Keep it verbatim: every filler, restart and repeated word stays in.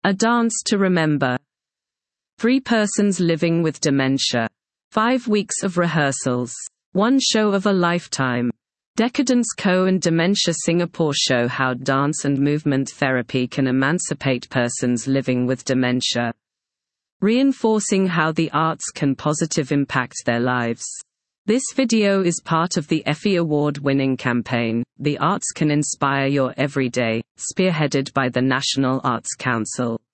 A Dance to Remember. Three persons living with dementia. Five weeks of rehearsals. One show of a lifetime. Decadence Co. and Dementia Singapore show how dance and movement therapy can emancipate persons living with dementia, reinforcing how the arts can positively impact their lives. This video is part of the Effie Award-winning campaign, The Arts Can Inspire Your Everyday, spearheaded by the National Arts Council.